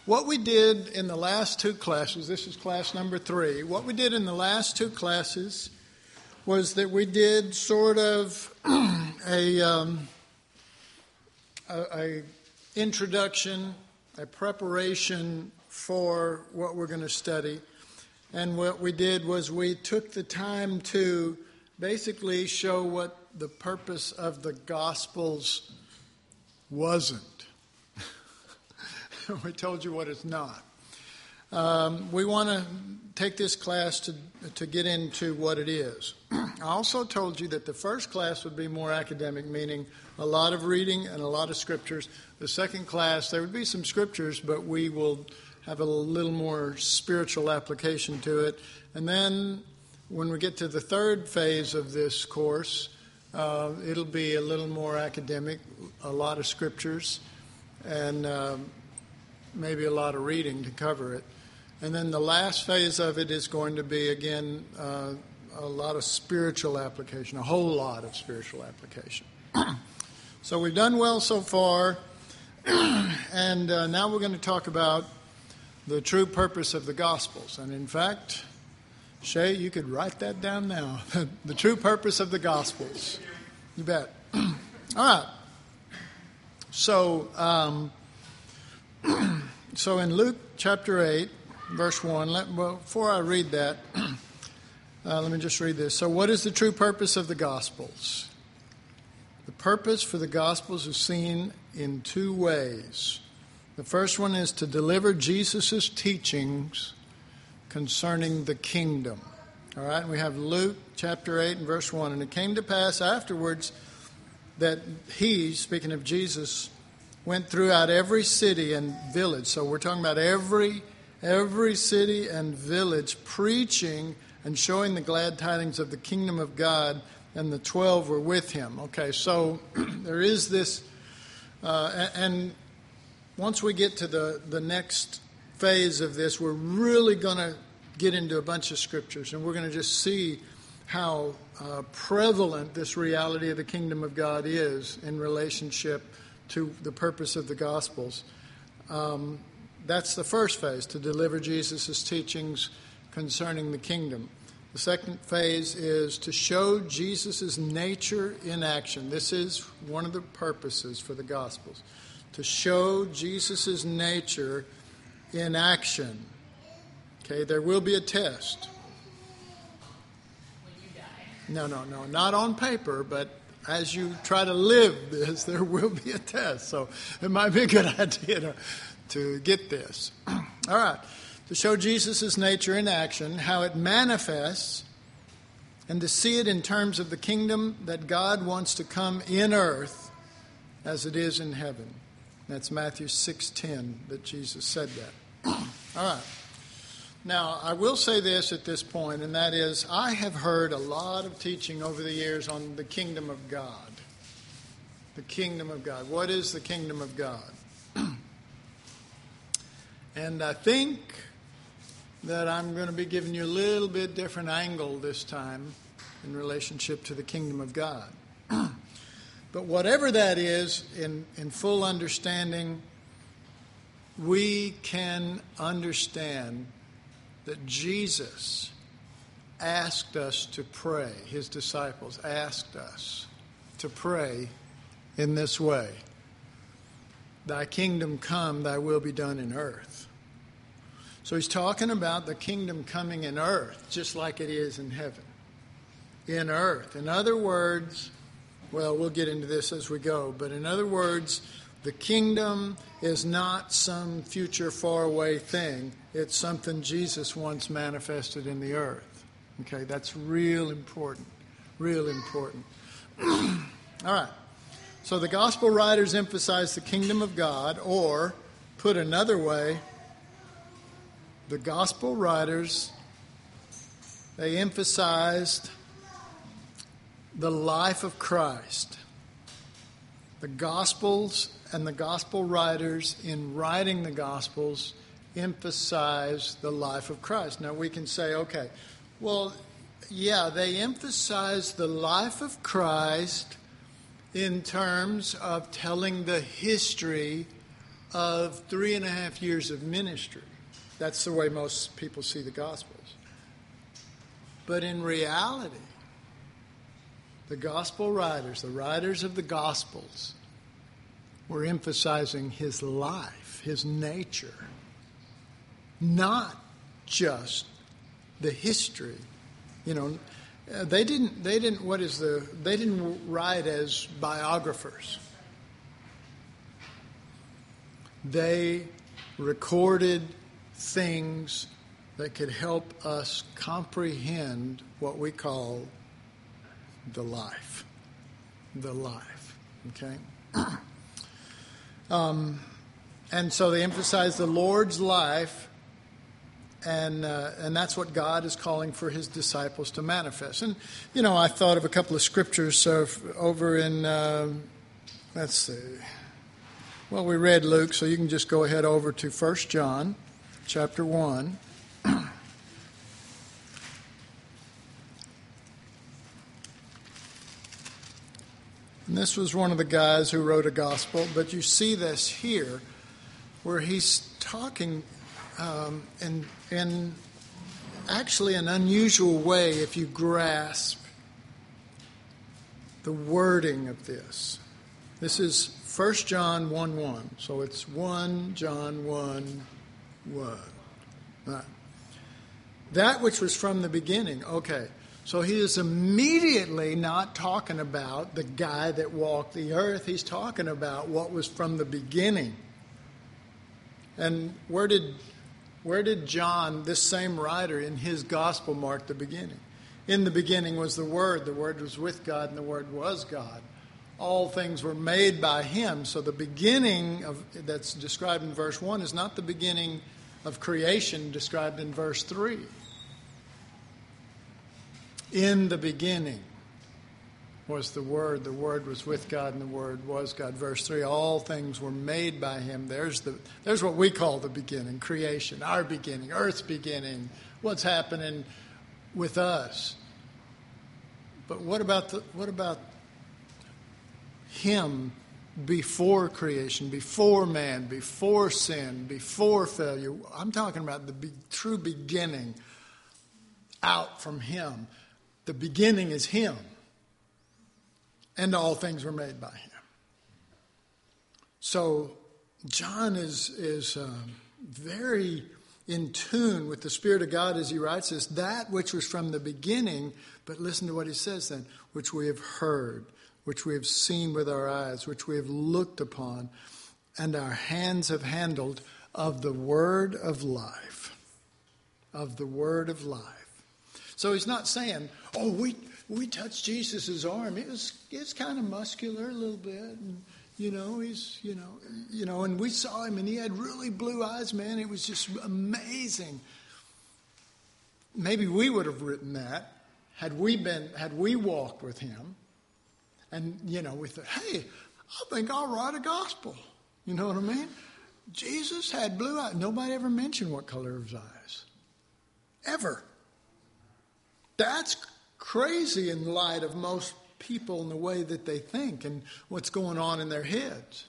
What we did in the last two classes, this is class number 3, what we did in the last two classes was that we did sort of a introduction, a preparation for what we're going to study. And what we did was we took the time to basically show what the purpose of the Gospels wasn't. We told you what it's not. We want to take this class to get into what it is. I also told you that the first class would be more academic, meaning a lot of reading and a lot of scriptures. The second class, there would be some scriptures, but we will have a little more spiritual application to it. And then when we get to the third phase of this course, it'll be a little more academic, a lot of scriptures, and maybe a lot of reading to cover it. And then the last phase of it is going to be, again, a lot of spiritual application, a whole lot of spiritual application. So we've done well so far, and now we're going to talk about the true purpose of the Gospels. And in fact, Shay, you could write that down now. The true purpose of the Gospels. You bet. All right. So in Luke chapter 8, verse 1, before I read that, let me just read this. So what is the true purpose of the Gospels? The purpose for the Gospels is seen in two ways. The first one is to deliver Jesus' teachings concerning the kingdom. All right, and we have Luke chapter 8 and verse 1. And it came to pass afterwards that he, speaking of Jesus, went throughout every city and village. So we're talking about every city and village, preaching and showing the glad tidings of the kingdom of God, and the 12 were with him. Okay, so there is this, and once we get to the next phase of this, we're really going to get into a bunch of scriptures, and we're going to just see how prevalent this reality of the kingdom of God is in relationship to the purpose of the Gospels. That's the first phase, to deliver Jesus' teachings concerning the kingdom. The second phase is to show Jesus' nature in action. This is one of the purposes for the Gospels, to show Jesus' nature in action. Okay, there will be a test. When you die. No, not on paper, but as you try to live this, there will be a test. So it might be a good idea to get this. All right. To show Jesus' nature in action, how it manifests, and to see it in terms of the kingdom that God wants to come in earth as it is in heaven. That's Matthew 6:10 that Jesus said that. All right. Now, I will say this at this point, and that is, I have heard a lot of teaching over the years on the kingdom of God. The kingdom of God. What is the kingdom of God? And I think that I'm going to be giving you a little bit different angle this time in relationship to the kingdom of God. But whatever that is, in full understanding, we can understand that Jesus asked us to pray. His disciples asked us to pray in this way. Thy kingdom come, thy will be done in earth. So he's talking about the kingdom coming in earth, just like it is in heaven. In earth. In other words, well, we'll get into this as we go, but in other words, the kingdom is not some future faraway thing. It's something Jesus once manifested in the earth. Okay, that's real important. Real important. All right. So the gospel writers emphasize the kingdom of God, or put another way, the gospel writers, they emphasized the life of Christ. The Gospels and the gospel writers, in writing the Gospels, emphasize the life of Christ. Now we can say, okay, well, yeah, they emphasize the life of Christ in terms of telling the history of 3.5 years of ministry. That's the way most people see the Gospels. But in reality, the Gospel writers, the writers of the Gospels, were emphasizing his life, his nature, not just the history. You know, they didn't write as biographers. They recorded things that could help us comprehend what we call the life. The life, okay? And so they emphasize the Lord's life, and that's what God is calling for his disciples to manifest. And, you know, I thought of a couple of scriptures over in, let's see. Well, we read Luke, so you can just go ahead over to 1 John chapter 1. And this was one of the guys who wrote a gospel, but you see this here where he's talking in actually an unusual way if you grasp the wording of this. This is 1 John 1:1. So it's 1 John 1:1. Right. That which was from the beginning. Okay. So he is immediately not talking about the guy that walked the earth. He's talking about what was from the beginning. And where did John, this same writer, in his gospel mark the beginning? In the beginning was the Word. The Word was with God, and the Word was God. All things were made by him. So the beginning that's described in verse 1 is not the beginning of creation described in verse 3. In the beginning was the Word was with God, and the Word was God. Verse 3, all things were made by him. There's what we call the beginning, creation, our beginning, earth's beginning, what's happening with us. But what about him before creation, before man, before sin, before failure? I'm talking about the true beginning out from him. The beginning is him. And all things were made by him. So John is very in tune with the Spirit of God as he writes this. That which was from the beginning, but listen to what he says then, which we have heard, which we have seen with our eyes, which we have looked upon, and our hands have handled of the word of life. Of the word of life. So he's not saying, oh, we touched Jesus' arm. It's kind of muscular a little bit. And, he's, and we saw him and he had really blue eyes, man. It was just amazing. Maybe we would have written that had we walked with him. And, we thought, hey, I think I'll write a gospel. You know what I mean? Jesus had blue eyes. Nobody ever mentioned what color of his eyes. Ever. That's crazy in light of most people and the way that they think and what's going on in their heads.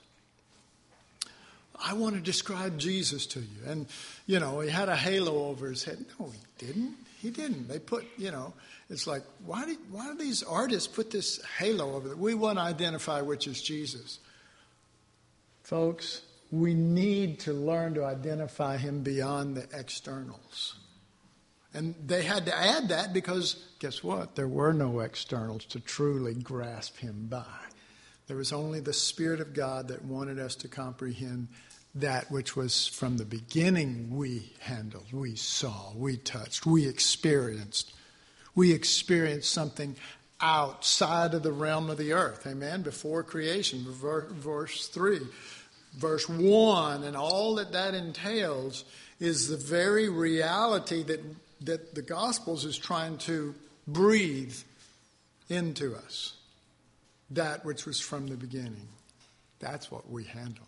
I want to describe Jesus to you. And, he had a halo over his head. No, he didn't. He didn't. They put, it's like, why do these artists put this halo over it? We want to identify which is Jesus. Folks, we need to learn to identify him beyond the externals. And they had to add that because, guess what? There were no externals to truly grasp him by. There was only the Spirit of God that wanted us to comprehend that which was from the beginning we handled, we saw, we touched, we experienced. We experienced something outside of the realm of the earth. Amen? Before creation, verse 3. Verse 1, and all that entails is the very reality that the Gospels is trying to breathe into us. That which was from the beginning. That's what we handled.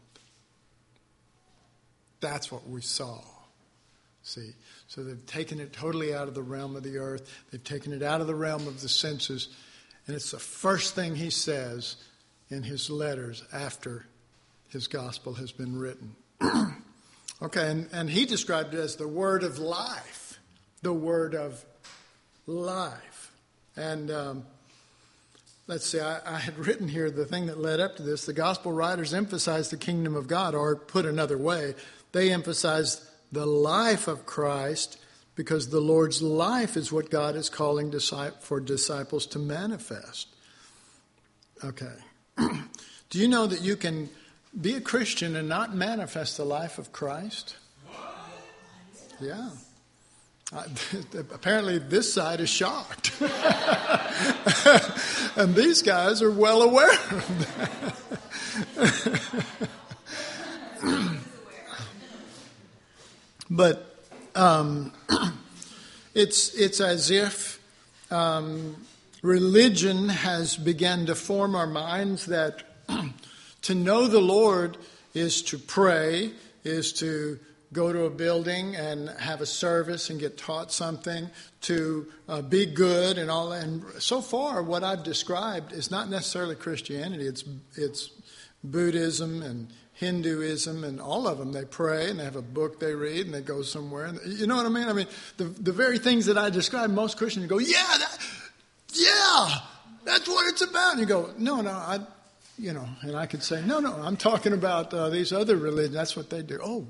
That's what we saw. See? So they've taken it totally out of the realm of the earth. They've taken it out of the realm of the senses. And it's the first thing he says in his letters after his gospel has been written. Okay, and he described it as the word of life. The word of life. And let's see, I had written here the thing that led up to this. The gospel writers emphasized the kingdom of God, or put another way, they emphasized the life of Christ, because the Lord's life is what God is calling for disciples to manifest. Okay. Do you know that you can be a Christian and not manifest the life of Christ? Yeah. Apparently this side is shocked. And these guys are well aware of that. But it's as if religion has begun to form our minds that to know the Lord is to pray, is to go to a building and have a service and get taught something, to be good and all that. And so far, what I've described is not necessarily Christianity. It's Buddhism and Hinduism and all of them. They pray and they have a book they read and they go somewhere. And you know what I mean? I mean, the very things that I describe, most Christians go, yeah, that's what it's about. And you go, no, and I could say, no, I'm talking about these other religions. That's what they do.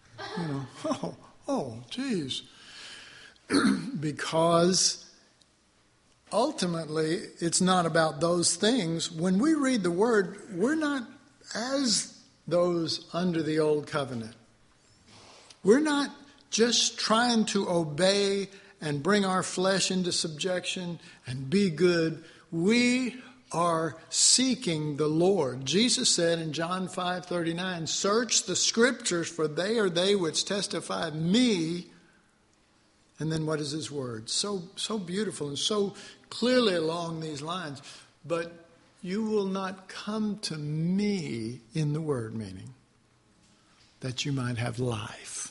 Geez. Because ultimately, it's not about those things. When we read the Word, we're not as those under the old covenant. We're not just trying to obey and bring our flesh into subjection and be good. We are seeking the Lord. Jesus said in John 5:39, search the scriptures, for they are they which testify of me. And then what is his word? So beautiful and so clearly along these lines. But you will not come to me in the word, meaning that you might have life.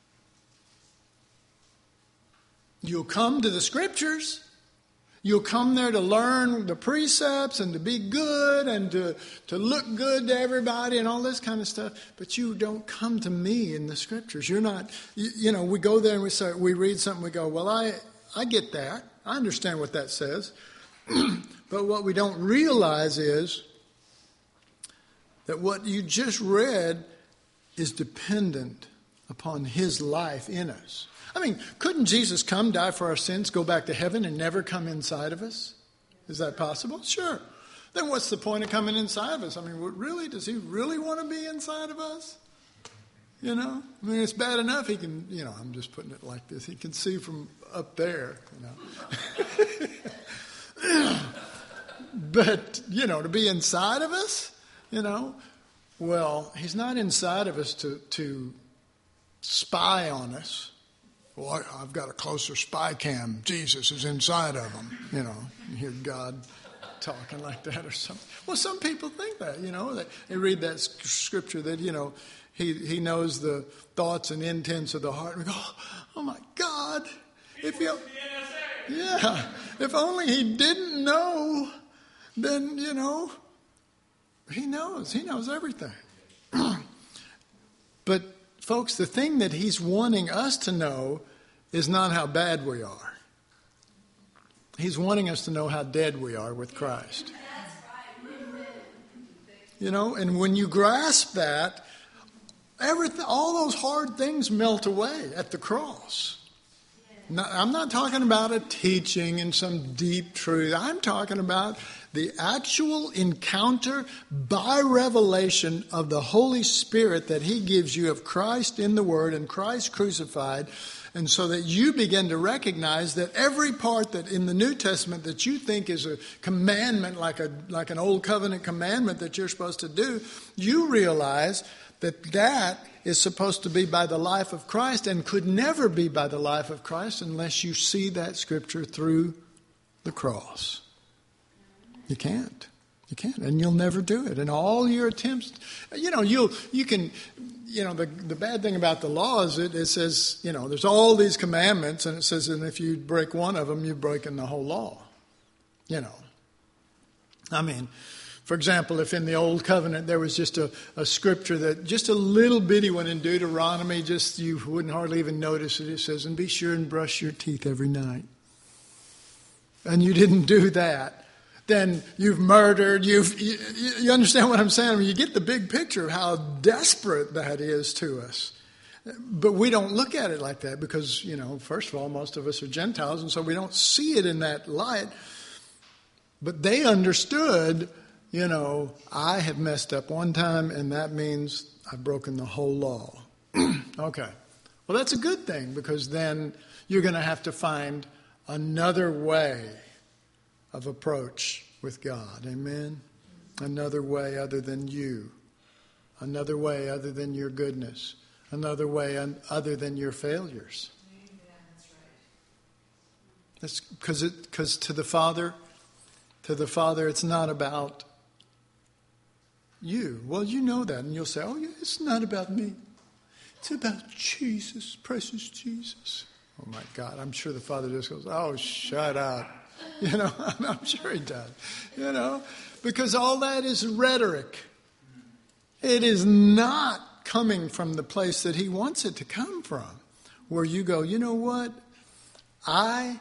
You'll come to the scriptures. You'll come there to learn the precepts and to be good and to look good to everybody and all this kind of stuff. But you don't come to me in the scriptures. You're not, we go there and we read something, we go, well, I get that. I understand what that says. But what we don't realize is that what you just read is dependent upon his life in us. I mean, couldn't Jesus come, die for our sins, go back to heaven, and never come inside of us? Is that possible? Sure. Then what's the point of coming inside of us? I mean, really, does he really want to be inside of us? I mean, it's bad enough he can, I'm just putting it like this. He can see from up there, But, to be inside of us, well, he's not inside of us to spy on us. Well, I've got a closer spy cam. Jesus is inside of him. You hear God talking like that or something. Well, some people think that, they read that scripture that, he knows the thoughts and intents of the heart. And we go, oh my God. If only he didn't know, then, he knows. He knows everything. But, folks, the thing that he's wanting us to know is not how bad we are. He's wanting us to know how dead we are with Christ. And when you grasp that, all those hard things melt away at the cross. Now, I'm not talking about a teaching and some deep truth. I'm talking about the actual encounter by revelation of the Holy Spirit that he gives you of Christ in the Word and Christ crucified. And so that you begin to recognize that every part that in the New Testament that you think is a commandment, like an old covenant commandment that you're supposed to do, you realize that is supposed to be by the life of Christ and could never be by the life of Christ unless you see that scripture through the cross. You can't. You can't, and you'll never do it. And all your attempts, you can. The bad thing about the law is it says, there's all these commandments, and it says, and if you break one of them, you've broken the whole law. I mean, For example, if in the Old Covenant there was just a scripture that just a little bitty one in Deuteronomy, just you wouldn't hardly even notice it. It says, and be sure and brush your teeth every night. And you didn't do that. Then you've murdered. You understand what I'm saying? I mean, you get the big picture of how desperate that is to us. But we don't look at it like that because, first of all, most of us are Gentiles, and so we don't see it in that light. But they understood, I have messed up one time, and that means I've broken the whole law. Okay. Well, that's a good thing, because then you're going to have to find another way of approach with God. Amen? Another way other than you. Another way other than your goodness. Another way other than your failures. Amen. That's right. That's because to the Father, it's not about you. Well, you know that, and you'll say, oh, yeah, it's not about me. It's about Jesus, precious Jesus. Oh, my God, I'm sure the Father just goes, oh, shut up. I'm sure he does. Because all that is rhetoric. It is not coming from the place that he wants it to come from, where you go, you know what? I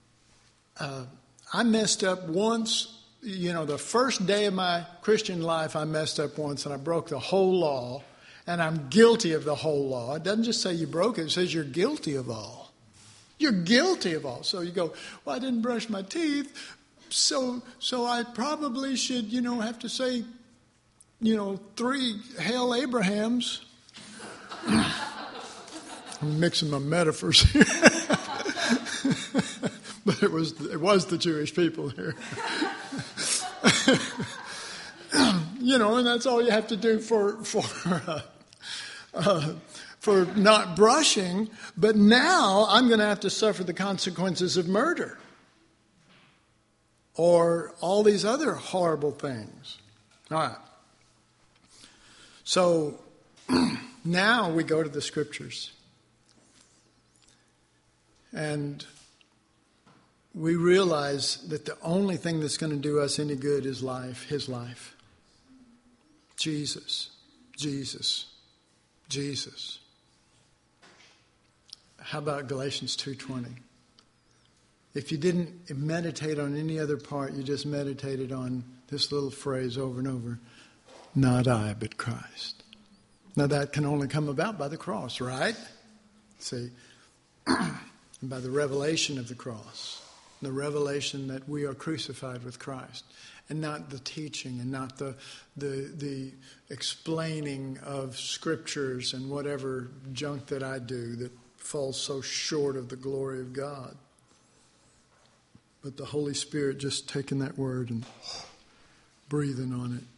messed up once. The first day of my Christian life, I messed up once, and I broke the whole law, and I'm guilty of the whole law. It doesn't just say you broke it. It says you're guilty of all. You're guilty of all. So you go, well, I didn't brush my teeth, so I probably should, have to say, 3 Hail Abrahams. I'm mixing my metaphors here. But it was the Jewish people here. And that's all you have to do for not brushing. But now I'm going to have to suffer the consequences of murder or all these other horrible things. All right. So now we go to the Scriptures. And we realize that the only thing that's going to do us any good is life, his life. Jesus, Jesus, Jesus. How about Galatians 2:20? If you didn't meditate on any other part, you just meditated on this little phrase over and over, not I, but Christ. Now that can only come about by the cross, right? See, by the revelation of the cross. The revelation that we are crucified with Christ, and not the teaching, and not the explaining of scriptures and whatever junk that I do that falls so short of the glory of God. But the Holy Spirit just taking that word and breathing on it.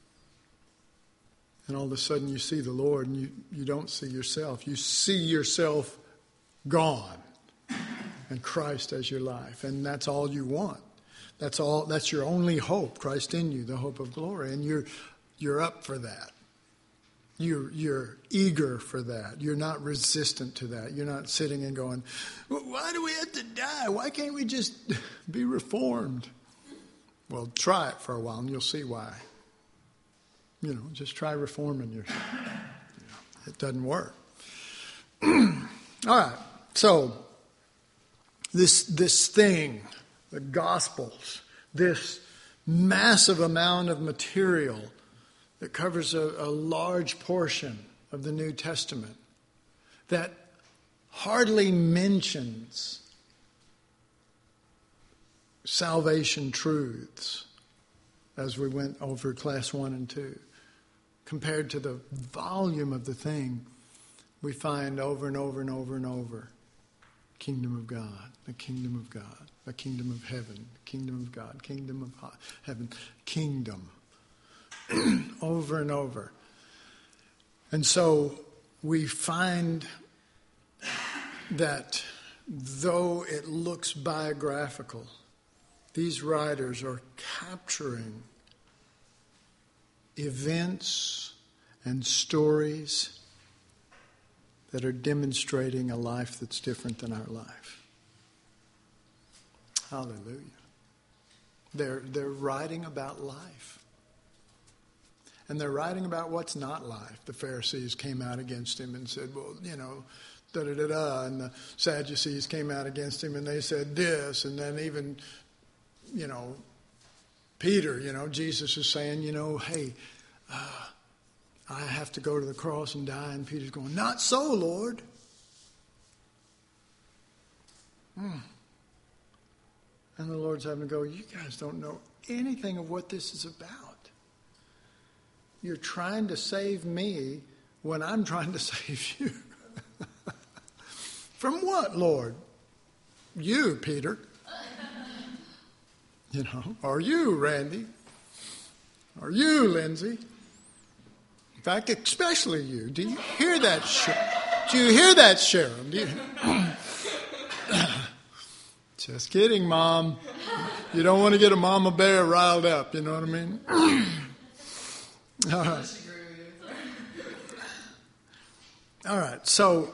And all of a sudden you see the Lord, and you don't see yourself. You see yourself gone. And Christ as your life. And that's all you want. That's your only hope, Christ in you, the hope of glory. And you're up for that. You're eager for that. You're not resistant to that. You're not sitting and going, well, why do we have to die? Why can't we just be reformed? Well, try it for a while and you'll see why. Just try reforming yourself. It doesn't work. All right. So this thing, the Gospels, this massive amount of material that covers a large portion of the New Testament that hardly mentions salvation truths as we went over class 1 and 2. Compared to the volume of the thing, we find over and over and over and over. Kingdom of God, the kingdom of God, the kingdom of heaven, the kingdom of God, kingdom of heaven, kingdom. Over and over. And so we find that though it looks biographical, these writers are capturing events and stories that are demonstrating a life that's different than our life. Hallelujah. They're writing about life. And they're writing about what's not life. The Pharisees came out against him and said, well, da-da-da-da. And the Sadducees came out against him and they said this. And then even, Peter, Jesus is saying, hey, I have to go to the cross and die. And Peter's going, not so, Lord. And the Lord's having to go, you guys don't know anything of what this is about. You're trying to save me when I'm trying to save you. From what, Lord? You, Peter. Or you, Randy. Or you, Lindsay. In fact, especially you. Do you hear that? Do you hear that, Sharon? Do you? Just kidding, Mom. You don't want to get a mama bear riled up. You know what I mean? All right. All right. So,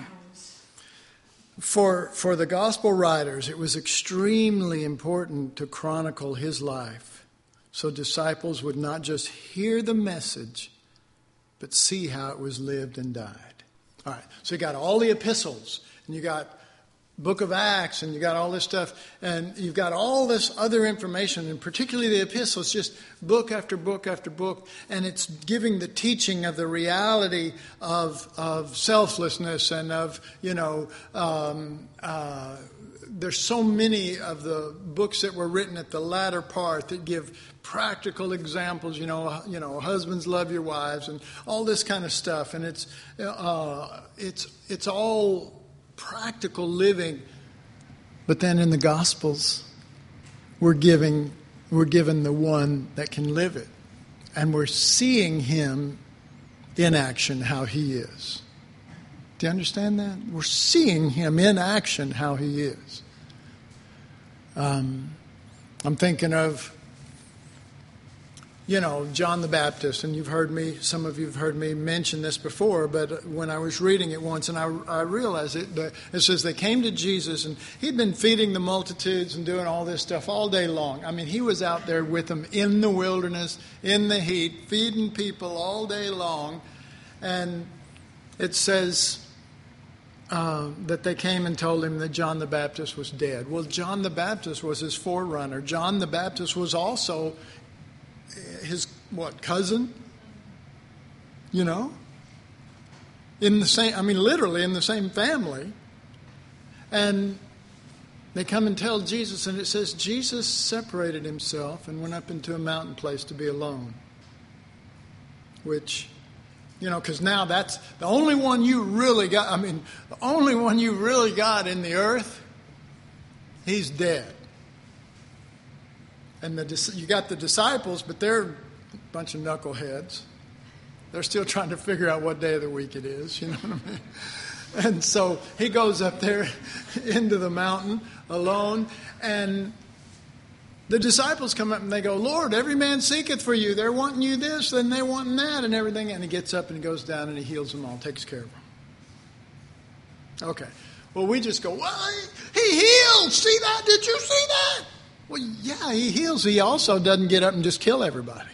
for the gospel writers, it was extremely important to chronicle his life, so disciples would not just hear the message, but see how it was lived and died. All right. So you got all the epistles, and you got Book of Acts, and you got all this stuff, and you've got all this other information, and particularly the epistles, just book after book after book, and it's giving the teaching of the reality of selflessness and of, there's so many of the books that were written at the latter part that give practical examples, husbands love your wives and all this kind of stuff, and it's all practical living. But then in the Gospels, we're given the one that can live it. And we're seeing him in action how he is. Do you understand that? We're seeing him in action how he is. I'm thinking of, John the Baptist, and some of you have heard me mention this before, but when I was reading it once, and I realized it says they came to Jesus, and he'd been feeding the multitudes and doing all this stuff all day long. I mean, he was out there with them in the wilderness, in the heat, feeding people all day long, and it says that they came and told him that John the Baptist was dead. Well, John the Baptist was his forerunner. John the Baptist was also his cousin? In the same, literally in the same family. And they come and tell Jesus, and it says Jesus separated himself and went up into a mountain place to be alone. Which, because now that's the only one you really got. The only one you really got in the earth, he's dead. And you got the disciples, but they're a bunch of knuckleheads. They're still trying to figure out what day of the week it is, you know what I mean? And so he goes up there into the mountain alone, and the disciples come up and they go, Lord, every man seeketh for you. They're wanting you this, and they're wanting that, and everything. And he gets up and he goes down and he heals them all, takes care of them. Okay. Well, we just go, well, he healed. See that? Did you see that? Well, yeah, he heals. He also doesn't get up and just kill everybody.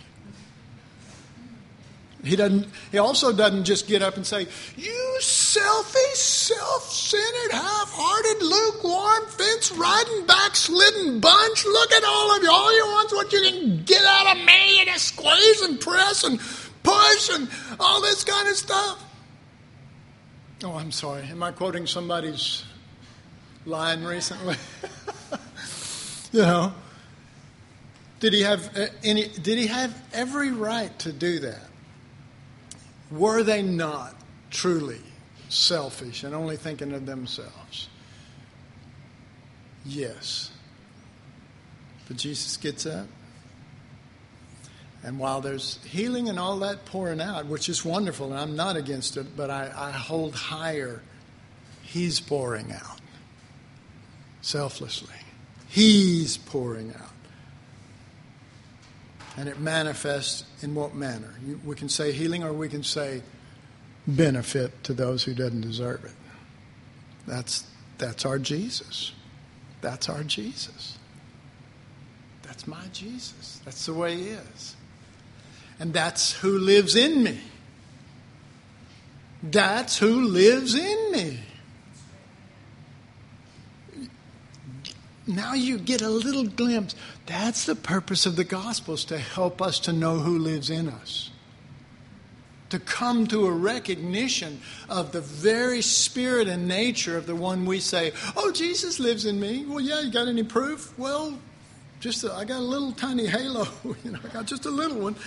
He also doesn't just get up and say, you selfish, self-centered, half-hearted, lukewarm, fence-riding, backslidden bunch. Look at all of you. All you want is what you can get out of me, and squeeze and press and push and all this kind of stuff. Oh, I'm sorry. Am I quoting somebody's line recently? Did he have every right to do that? Were they not truly selfish and only thinking of themselves? Yes. But Jesus gets up. And while there's healing and all that pouring out, which is wonderful, and I'm not against it, but I hold higher, he's pouring out selflessly. He's pouring out. And it manifests in what manner? We can say healing, or we can say benefit to those who doesn't deserve it. That's our Jesus. That's our Jesus. That's my Jesus. That's the way he is. And that's who lives in me. That's who lives in me. Now you get a little glimpse. That's the purpose of the Gospels, to help us to know who lives in us. To come to a recognition of the very spirit and nature of the one we say, oh, Jesus lives in me. Well, yeah, you got any proof? Well, I got a little tiny halo. I got just a little one.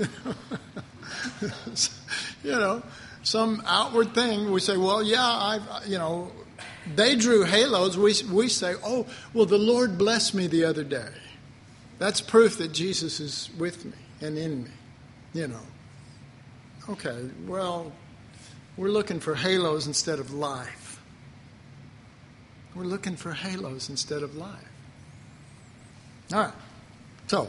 Some outward thing. We say, well, yeah, they drew halos. We say, oh, well, the Lord blessed me the other day. That's proof that Jesus is with me and in me, Okay, well, we're looking for halos instead of life. We're looking for halos instead of life. All right, so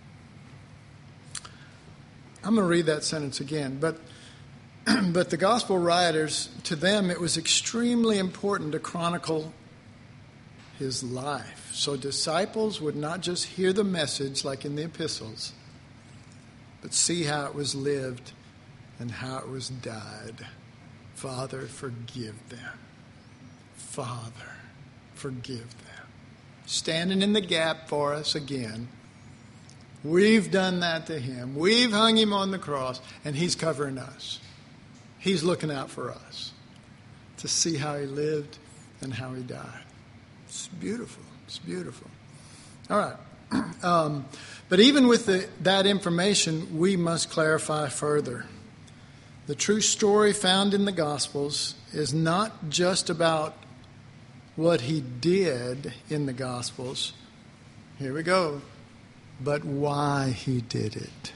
I'm going to read that sentence again. But the gospel writers, to them, it was extremely important to chronicle his life. So disciples would not just hear the message like in the epistles, but see how it was lived and how it was died. Father, forgive them. Father, forgive them. Standing in the gap for us again. We've done that to him. We've hung him on the cross, and he's covering us. He's looking out for us to see how he lived and how he died. It's beautiful. It's beautiful. All right. But even with that information, we must clarify further. The true story found in the Gospels is not just about what he did in the Gospels. Here we go. But why he did it.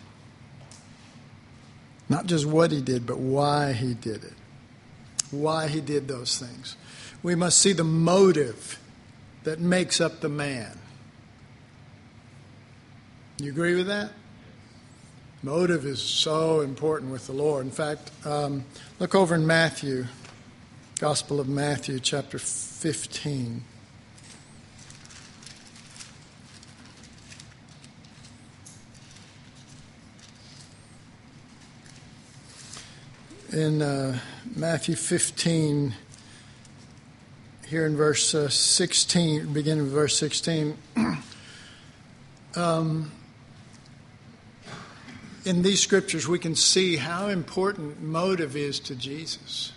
Not just what he did, but why he did it. Why he did those things. We must see the motive that makes up the man. You agree with that? Motive is so important with the Lord. In fact, look over in Matthew, Gospel of Matthew, chapter 15. In Matthew 15, here in verse 16, beginning of verse 16, in these scriptures we can see how important motive is to Jesus.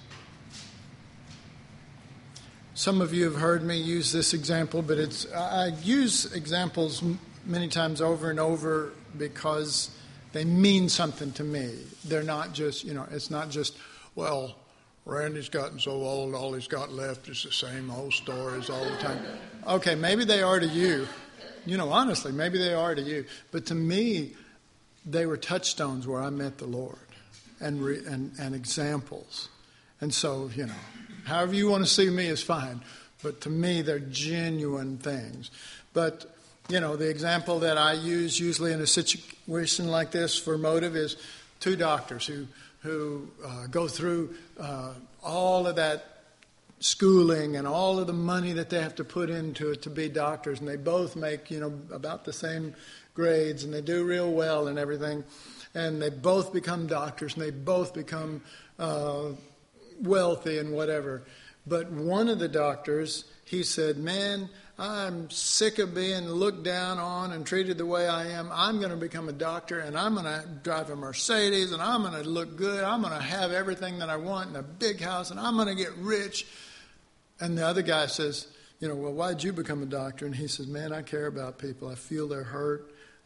Some of you have heard me use this example, but I use examples many times over and over because they mean something to me. They're not just, it's not just, well, Randy's gotten so old, all he's got left is the same old stories all the time. Okay, maybe they are to you. Honestly, maybe they are to you. But to me, they were touchstones where I met the Lord and examples. And so, however you want to see me is fine. But to me, they're genuine things. But the example that I use usually in a situation like this for motive is two doctors who go through all of that schooling and all of the money that they have to put into it to be doctors, and they both make about the same grades, and they do real well and everything, and they both become doctors, and they both become wealthy and whatever. But one of the doctors, he said, man, I'm sick of being looked down on and treated the way I am. I'm going to become a doctor, and I'm going to drive a Mercedes, and I'm going to look good. I'm going to have everything that I want in a big house, and I'm going to get rich. And the other guy says, well, why'd you become a doctor? And he says, man, I care about people. I feel their hurt.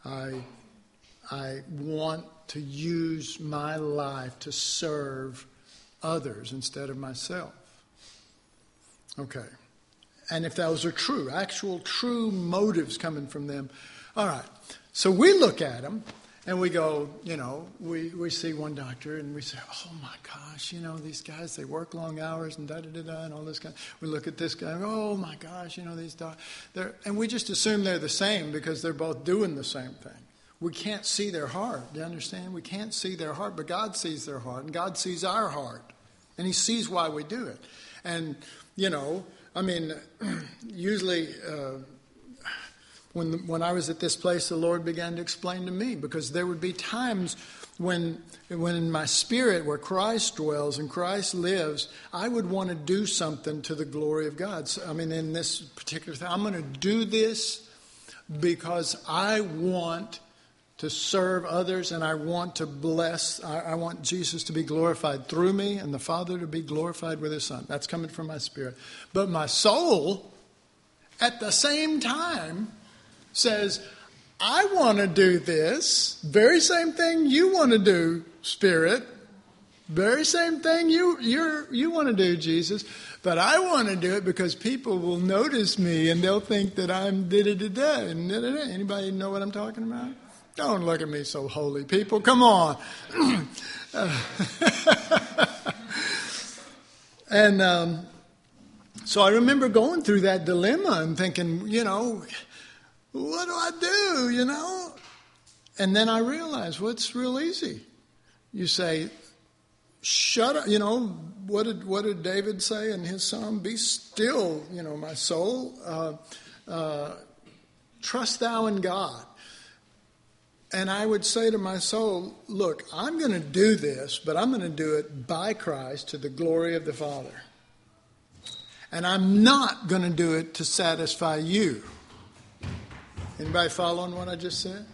I want to use my life to serve others instead of myself. Okay. And if those are true, actual true motives coming from them, all right. So we look at them and we go, we see one doctor and we say, oh my gosh, these guys, they work long hours and da-da-da-da and all this kind. We look at this guy and go, oh my gosh, these doctors. And we just assume they're the same because they're both doing the same thing. We can't see their heart. Do you understand? We can't see their heart, but God sees their heart and God sees our heart. And he sees why we do it. And, usually when I was at this place, the Lord began to explain to me, because there would be times when in my spirit where Christ dwells and Christ lives, I would want to do something to the glory of God. So, I mean, in this particular thing, I'm going to do this because I want to serve others and I want to bless. I want Jesus to be glorified through me and the Father to be glorified with His Son. That's coming from my spirit. But my soul, at the same time, says, I want to do this. Very same thing you want to do, Spirit. Very same thing you want to do, Jesus. But I want to do it because people will notice me and they'll think that I'm da-da-da-da and da-da-da. Anybody know what I'm talking about? Don't look at me so holy, people. Come on. And so I remember going through that dilemma and thinking, what do I do, And then I realized, well, it's real easy. You say, shut up, what did David say in his psalm? Be still, my soul. Trust thou in God. And I would say to my soul, look, I'm going to do this, but I'm going to do it by Christ to the glory of the Father. And I'm not going to do it to satisfy you. Anybody following what I just said?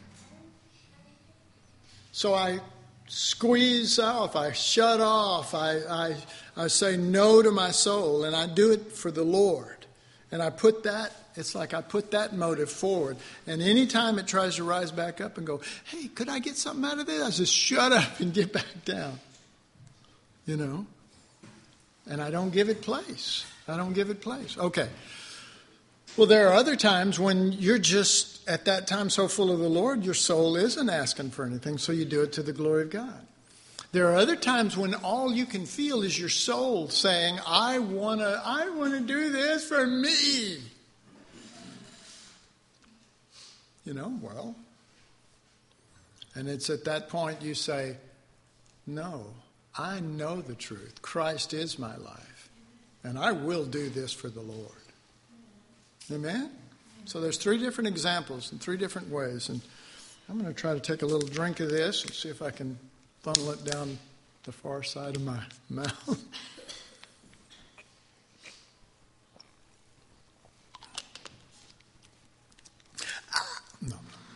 So I squeeze off, I shut off, I say no to my soul, and I do it for the Lord. And I put that motive forward. And anytime it tries to rise back up and go, hey, could I get something out of this? I just shut up and get back down. And I don't give it place. Okay. Well, there are other times when you're just, at that time, so full of the Lord, your soul isn't asking for anything, so you do it to the glory of God. There are other times when all you can feel is your soul saying, I want to do this for me. And it's at that point you say, no, I know the truth. Christ is my life, and I will do this for the Lord. Amen? So there's 3 different examples in 3 different ways. And I'm going to try to take a little drink of this and see if I can funnel it down the far side of my mouth. No.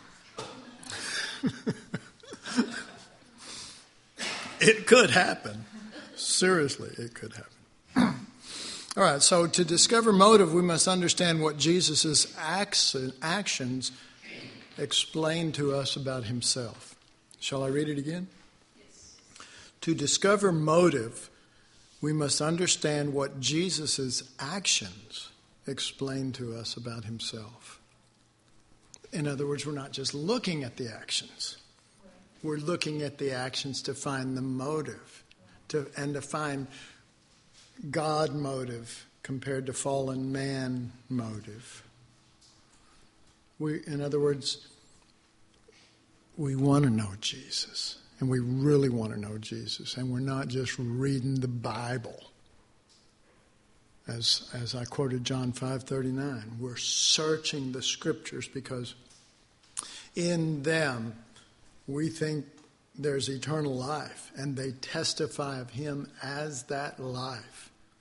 It could happen. Seriously, it could happen. All right, so to discover motive, we must understand what Jesus' actions explain to us about Himself. Shall I read it again? Yes. To discover motive, we must understand what Jesus' actions explain to us about Himself. In other words, we're not just looking at the actions. We're looking at the actions to find the motive, and to find God motive compared to fallen man motive. In other words, we want to know Jesus, and we really want to know Jesus, and we're not just reading the Bible. As I quoted John 5:39, we're searching the Scriptures because in them we think there's eternal life, and they testify of Him as that life.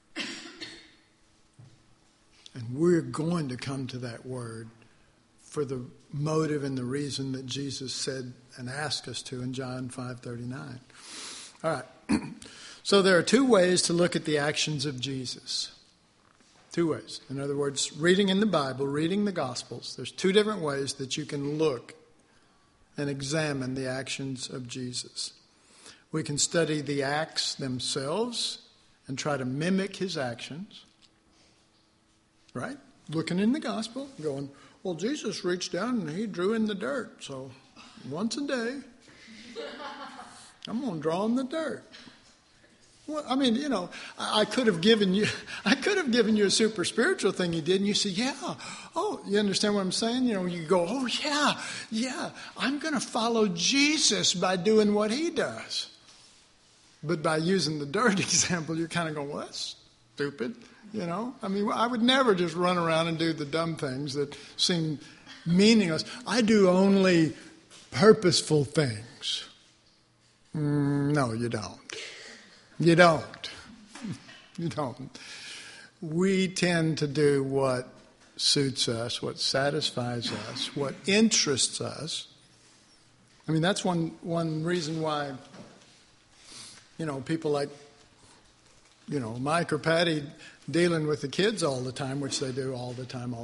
And we're going to come to that word for the motive and the reason that Jesus said and asked us to in John 5:39. All right. So there are 2 ways to look at the actions of Jesus. 2 ways. In other words, reading in the Bible, reading the Gospels, there's 2 different ways that you can look and examine the actions of Jesus. We can study the acts themselves and try to mimic His actions. Right? Looking in the Gospel, going, well, Jesus reached down and He drew in the dirt. So once a day, I'm going to draw in the dirt. Well, I mean, I could have given you a super spiritual thing He did, and you say, yeah. Oh, you understand what I'm saying? You go, oh yeah. I'm going to follow Jesus by doing what He does. But by using the dirt example, you're kind of going, well, that's stupid. I mean, I would never just run around and do the dumb things that seem meaningless. I do only purposeful things. No, you don't. You don't. You don't. We tend to do what suits us, what satisfies us, what interests us. I mean, that's one reason why, people like, Mike or Patty dealing with the kids all the time, which they do all the time.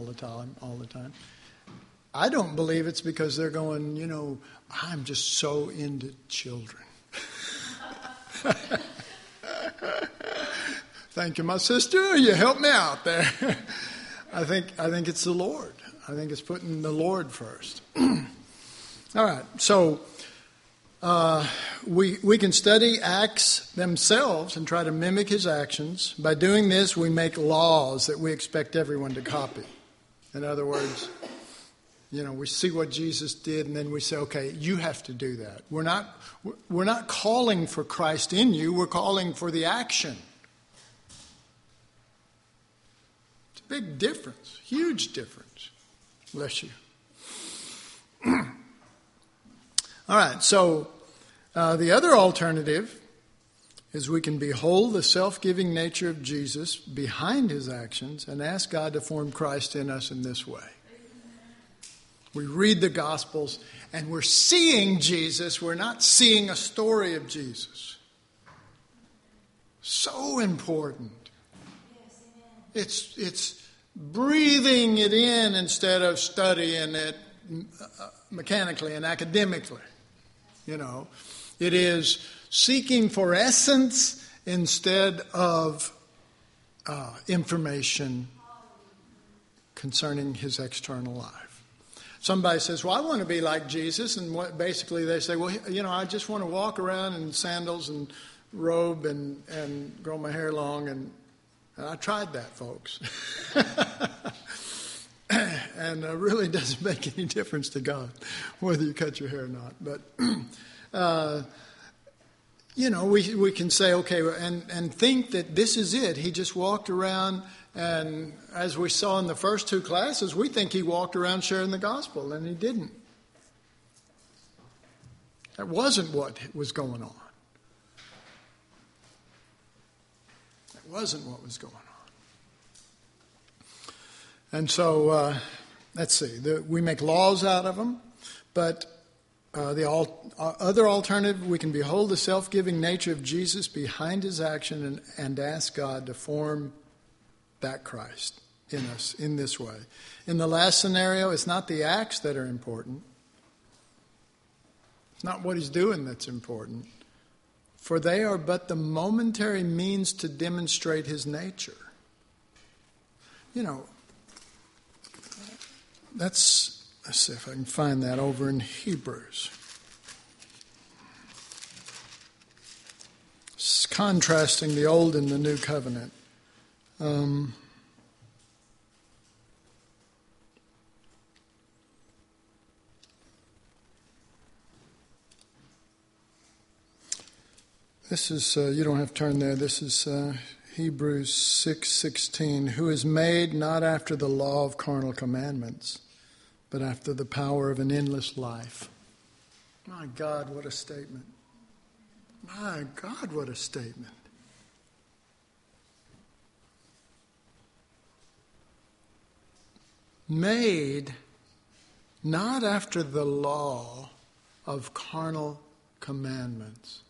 I don't believe it's because they're going, I'm just so into children. Thank you, my sister. You helped me out there. I think it's the Lord. I think it's putting the Lord first. All right. So we can study Acts themselves and try to mimic his actions. By doing this, we make laws that we expect everyone to copy. In other words, we see what Jesus did, and then we say, okay, you have to do that. We're not calling for Christ in you. We're calling for the action. It's a big difference, huge difference. Bless you. All right, so the other alternative is we can behold the self-giving nature of Jesus behind his actions and ask God to form Christ in us in this way. We read the Gospels and we're seeing Jesus. We're not seeing a story of Jesus. So important. It's breathing it in instead of studying it mechanically and academically. It is seeking for essence instead of information concerning his external life. Somebody says, well, I want to be like Jesus. And basically they say, well, I just want to walk around in sandals and robe and grow my hair long. And I tried that, folks. And it really doesn't make any difference to God whether you cut your hair or not. But, we can say, okay, and think that this is it. He just walked around, and as we saw in the first two classes, we think he walked around sharing the gospel, and he didn't. That wasn't what was going on. That wasn't what was going on. And so, let's see, we make laws out of them, but the other alternative, we can behold the self-giving nature of Jesus behind his action and ask God to form that Christ in us in this way. In the last scenario, it's not the acts that are important. It's not what he's doing that's important. For they are but the momentary means to demonstrate his nature. Let's see if I can find that over in Hebrews. It's contrasting the old and the new covenant. This is, you don't have to turn there, this is Hebrews 6:16, who is made not after the law of carnal commandments, but after the power of an endless life. My God, what a statement. My God, what a statement. Made not after the law of carnal commandments,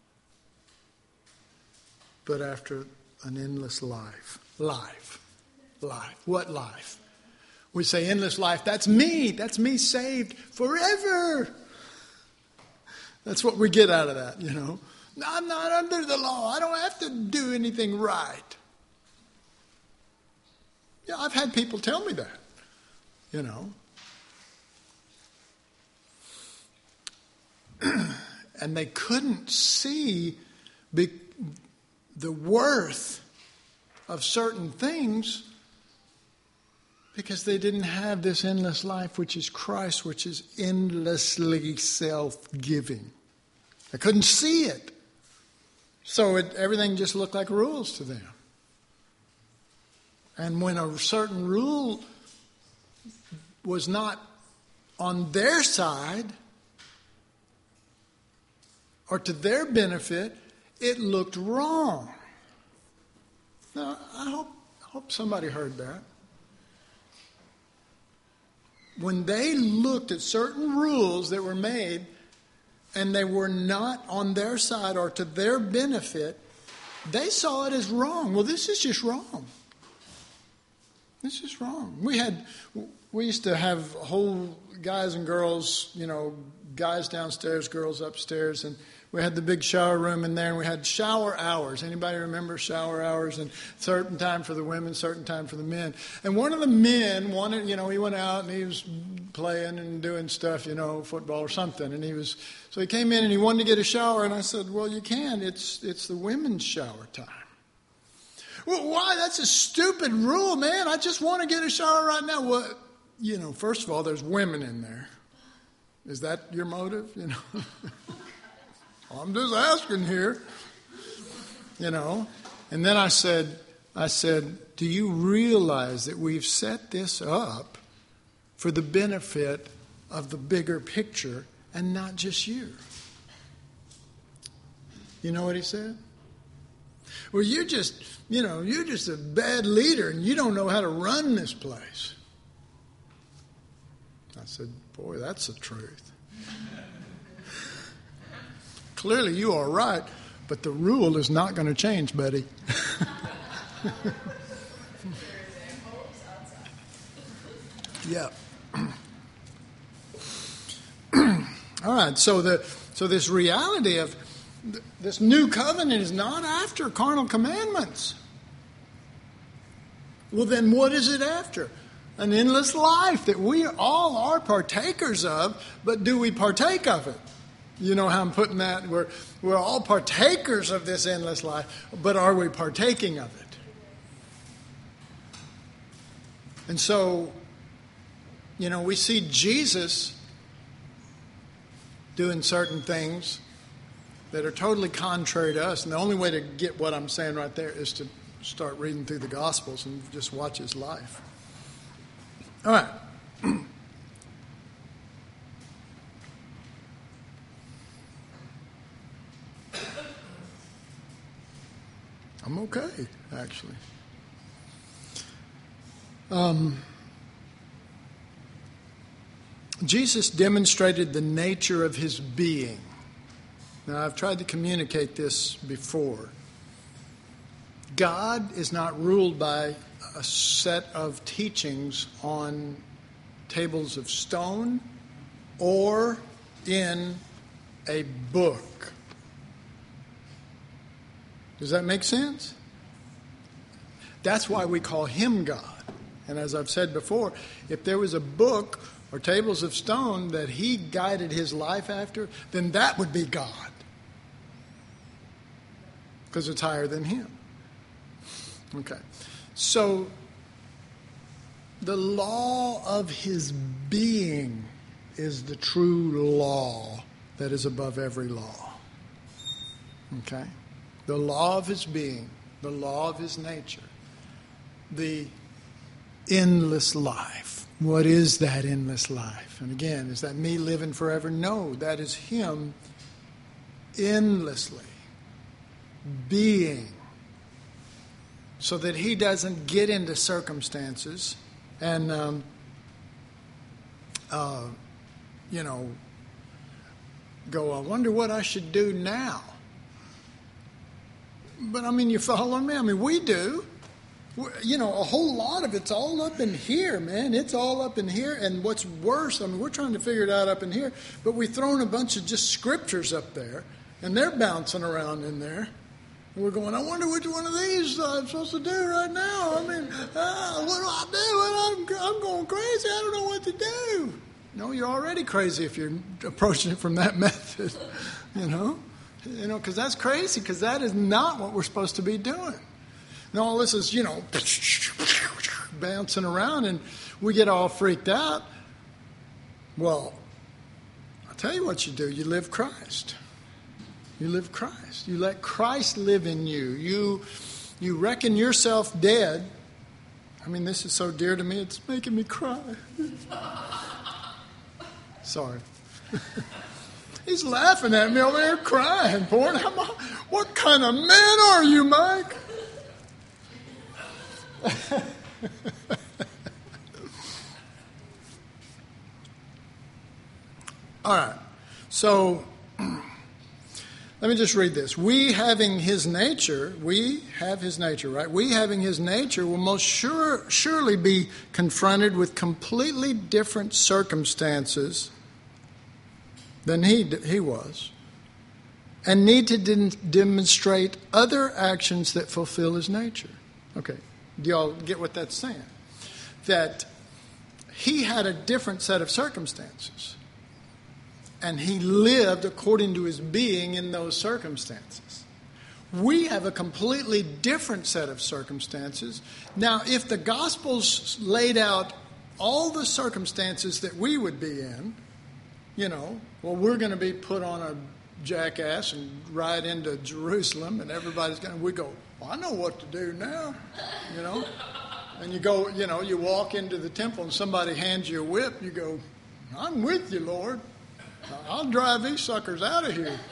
but after an endless life. Life. What life? We say endless life. That's me saved forever. That's what we get out of that, I'm not under the law. I don't have to do anything right. Yeah, I've had people tell me that, And they couldn't see the worth of certain things because they didn't have this endless life, which is Christ, which is endlessly self-giving. They couldn't see it. So everything just looked like rules to them. And when a certain rule was not on their side, or to their benefit, it looked wrong. Now, I hope somebody heard that. When they looked at certain rules that were made and they were not on their side or to their benefit, they saw it as wrong. Well, this is just wrong. This is wrong. We used to have whole guys and girls, guys downstairs, girls upstairs, and we had the big shower room in there, and we had shower hours. Anybody remember shower hours? And certain time for the women, certain time for the men. And one of the men wanted, he went out and he was playing and doing stuff, football or something. And so he came in and he wanted to get a shower, and I said, well, you can. It's the women's shower time. Well, why? That's a stupid rule, man. I just want to get a shower right now. Well, first of all, there's women in there. Is that your motive? I'm just asking here. And then I said, do you realize that we've set this up for the benefit of the bigger picture and not just you? You know what he said? Well, you're just a bad leader and you don't know how to run this place. I said, boy, that's the truth. Clearly you are right, but the rule is not going to change, buddy. Yeah. All right, so this reality of this new covenant is not after carnal commandments. Well, then what is it after? An endless life that we all are partakers of, but do we partake of it? You know how I'm putting that? We're all partakers of this endless life, but are we partaking of it? And so, we see Jesus doing certain things that are totally contrary to us. And the only way to get what I'm saying right there is to start reading through the Gospels and just watch his life. All right. I'm okay, actually. Jesus demonstrated the nature of his being. Now, I've tried to communicate this before. God is not ruled by a set of teachings on tables of stone or in a book. Does that make sense? That's why we call him God. And as I've said before, if there was a book or tables of stone that he guided his life after, then that would be God. Because it's higher than him. Okay. So, the law of his being is the true law that is above every law. Okay? The law of his being, the law of his nature, the endless life. What is that endless life? And again, is that me living forever? No, that is him endlessly being, so that he doesn't get into circumstances and, go, I wonder what I should do now. But, you follow me? We do. A whole lot of it's all up in here, man. It's all up in here. And what's worse, we're trying to figure it out up in here, but we've thrown a bunch of just scriptures up there, and they're bouncing around in there. And we're going, I wonder which one of these I'm supposed to do right now. What do I do? I'm going crazy. I don't know what to do. No, you're already crazy if you're approaching it from that method, because that's crazy, because that is not what we're supposed to be doing. And all this is, bouncing around, and we get all freaked out. Well, I'll tell you what you do. You live Christ. You live Christ. You let Christ live in you. You reckon yourself dead. This is so dear to me, it's making me cry. Sorry. He's laughing at me over there crying, pouring. What kind of man are you, Mike? All right. So let me just read this. We having his nature, right? We having his nature will most surely be confronted with completely different circumstances than he was, and need to demonstrate other actions that fulfill his nature. Okay, do y'all get what that's saying? That he had a different set of circumstances, and he lived according to his being in those circumstances. We have a completely different set of circumstances. Now, if the Gospels laid out all the circumstances that we would be in, we're going to be put on a jackass and ride into Jerusalem, and everybody's going to, we go, well, I know what to do now, And you go, you walk into the temple and somebody hands you a whip, you go, I'm with you, Lord. I'll drive these suckers out of here,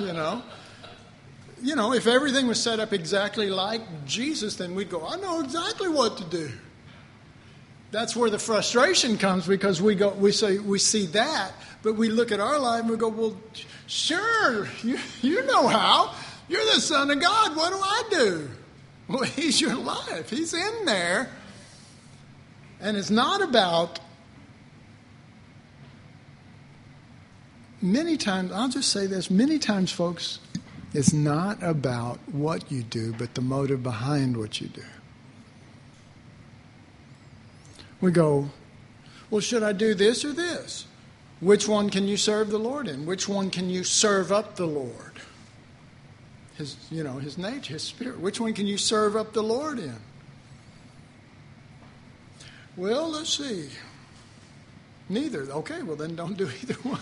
if everything was set up exactly like Jesus, then we'd go, I know exactly what to do. That's where the frustration comes, because we see that, but we look at our life and we go, well, sure, you know how. You're the Son of God. What do I do? Well, he's your life. He's in there. And it's not about, many times, I'll just say this, many times, folks, it's not about what you do, but the motive behind what you do. We go, well, should I do this or this? Which one can you serve the Lord in? Which one can you serve up the Lord? His nature, his spirit. Which one can you serve up the Lord in? Well, let's see. Neither. Okay, well then don't do either one.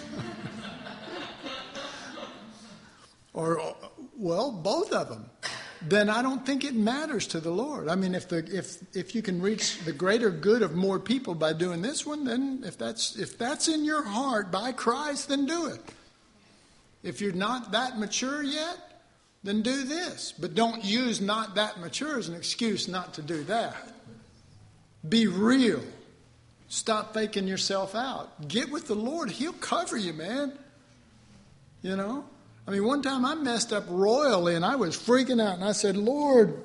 Or, well, both of them. Then I don't think it matters to the Lord. I mean, if you can reach the greater good of more people by doing this one, then if that's in your heart by Christ, then do it. If you're not that mature yet, then do this. But don't use not that mature as an excuse not to do that. Be real. Stop faking yourself out. Get with the Lord. He'll cover you, man. I mean, one time I messed up royally and I was freaking out and I said, Lord,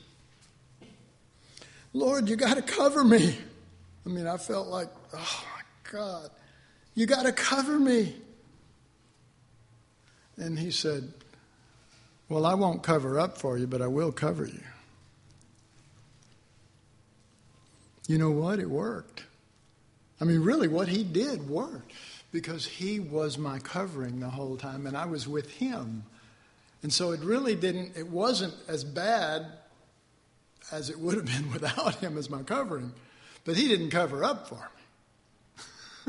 you got to cover me. I mean, I felt like, oh my God, you got to cover me. And he said, well, I won't cover up for you, but I will cover you. You know what? It worked. I mean, really, what he did worked. Because he was my covering the whole time, and I was with him. And so it wasn't as bad as it would have been without him as my covering. But he didn't cover up for me.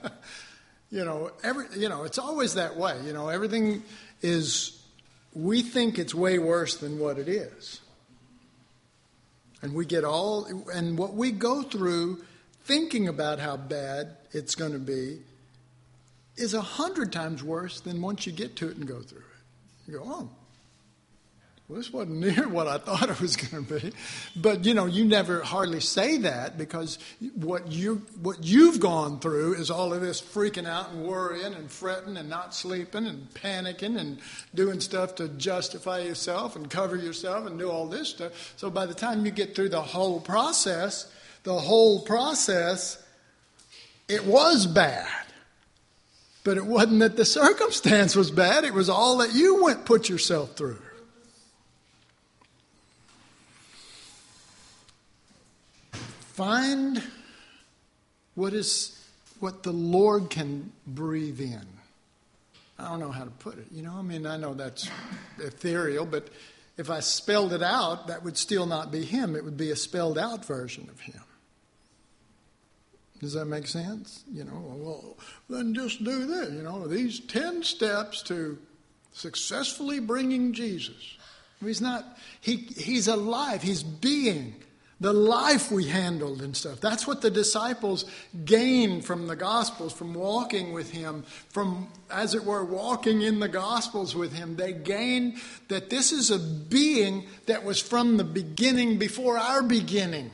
It's always that way. Everything is, we think it's way worse than what it is. And and what we go through thinking about how bad it's going to be is 100 times worse than once you get to it and go through it. You go, oh, well, this wasn't near what I thought it was going to be. But, you never hardly say that, because what you've gone through is all of this freaking out and worrying and fretting and not sleeping and panicking and doing stuff to justify yourself and cover yourself and do all this stuff. So by the time you get through the whole process, it was bad. But it wasn't that the circumstance was bad. It was all that you put yourself through. Find what the Lord can breathe in. I don't know how to put it. I know that's ethereal, but if I spelled it out, that would still not be him. It would be a spelled out version of him. Does that make sense? Well, then just do this. These 10 steps to successfully bringing Jesus. He's alive. He's being. the life we handled and stuff. That's what the disciples gained from the Gospels, from walking with him, from, as it were, walking in the Gospels with him. They gained that this is a being that was from the beginning, before our beginning.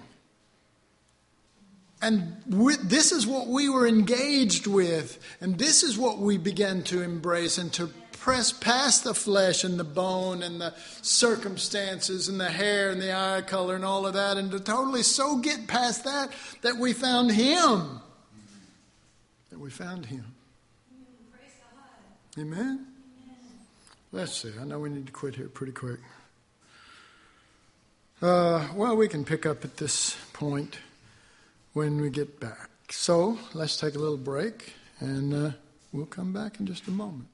And this is what we were engaged with, and this is what we began to embrace and to press past the flesh and the bone and the circumstances and the hair and the eye color and all of that, and to totally so get past that we found him. That we found him. Amen? Let's see. I know we need to quit here pretty quick. Well, we can pick up at this point when we get back. So let's take a little break, and we'll come back in just a moment.